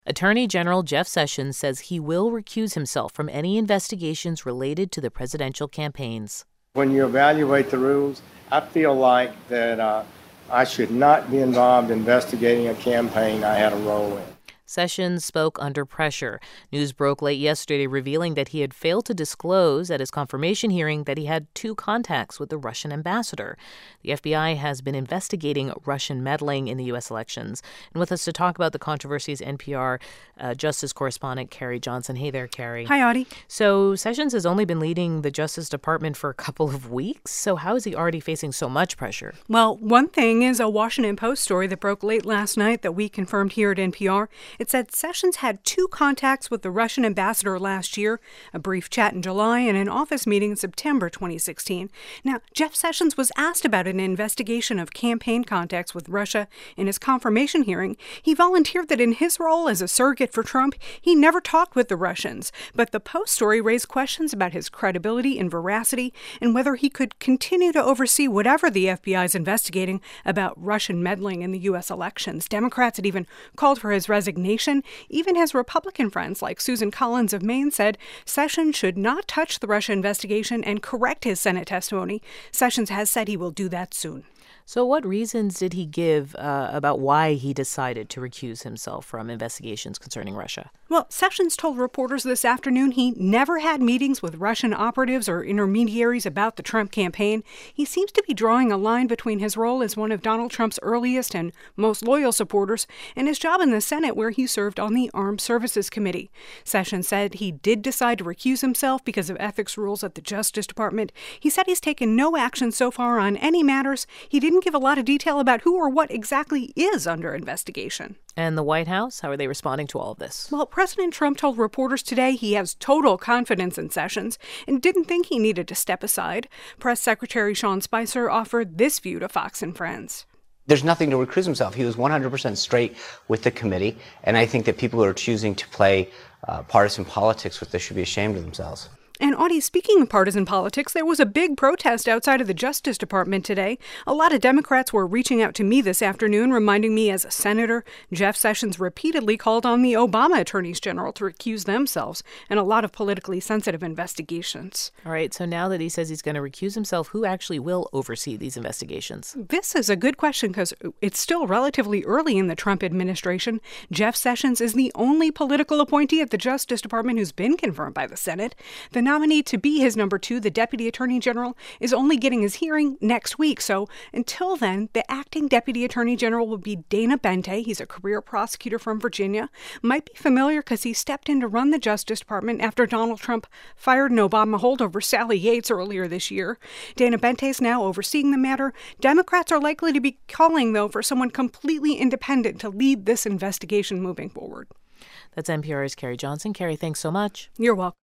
Attorney General Jeff Sessions says he will recuse himself from any investigations related to the presidential campaigns. When you evaluate the rules, I feel like that I should not be involved investigating a campaign I had a role in. Sessions spoke under pressure. News broke late yesterday revealing that he had failed to disclose at his confirmation hearing that he had 2 contacts with the Russian ambassador. The FBI has been investigating Russian meddling in the U.S. elections. And with us to talk about the controversies, NPR Justice correspondent Carrie Johnson. Hey there, Carrie. Hi, Audie. So Sessions has only been leading the Justice Department for a couple of weeks. So how is he already facing so much pressure? Well, one thing is a Washington Post story that broke late last night that we confirmed here at NPR. It said Sessions had 2 contacts with the Russian ambassador last year, a brief chat in July and an office meeting in September 2016. Now, Jeff Sessions was asked about an investigation of campaign contacts with Russia in his confirmation hearing. He volunteered that in his role as a surrogate for Trump, he never talked with the Russians. But the Post story raised questions about his credibility and veracity and whether he could continue to oversee whatever the FBI is investigating about Russian meddling in the U.S. elections. Democrats had even called for his resignation. Even his Republican friends like Susan Collins of Maine said Sessions should not touch the Russia investigation and correct his Senate testimony. Sessions has said he will do that soon. So what reasons did he give about why he decided to recuse himself from investigations concerning Russia? Well, Sessions told reporters this afternoon he never had meetings with Russian operatives or intermediaries about the Trump campaign. He seems to be drawing a line between his role as one of Donald Trump's earliest and most loyal supporters and his job in the Senate, where he served on the Armed Services Committee. Sessions said he did decide to recuse himself because of ethics rules at the Justice Department. He said he's taken no action so far on any matters. He didn't give a lot of detail about who or what exactly is under investigation. And the White House, how are they responding to all of this? Well, President Trump told reporters today he has total confidence in Sessions and didn't think he needed to step aside. Press Secretary Sean Spicer offered this view to Fox and Friends. There's nothing to recuse himself. He was 100% straight with the committee, and I think that people who are choosing to play partisan politics with this should be ashamed of themselves. And Audie, speaking of partisan politics, there was a big protest outside of the Justice Department today. A lot of Democrats were reaching out to me this afternoon, reminding me as a senator, Jeff Sessions repeatedly called on the Obama attorneys general to recuse themselves in a lot of politically sensitive investigations. All right, so now that he says he's going to recuse himself, who actually will oversee these investigations? This is a good question because it's still relatively early in the Trump administration. Jeff Sessions is the only political appointee at the Justice Department who's been confirmed by the Senate. The nominee to be his number 2, the Deputy Attorney General, is only getting his hearing next week. So until then, the acting Deputy Attorney General will be Dana Bente. He's a career prosecutor from Virginia. Might be familiar because he stepped in to run the Justice Department after Donald Trump fired an Obama holdover, Sally Yates, earlier this year. Dana Bente is now overseeing the matter. Democrats are likely to be calling, though, for someone completely independent to lead this investigation moving forward. That's NPR's Carrie Johnson. Carrie, thanks so much. You're welcome.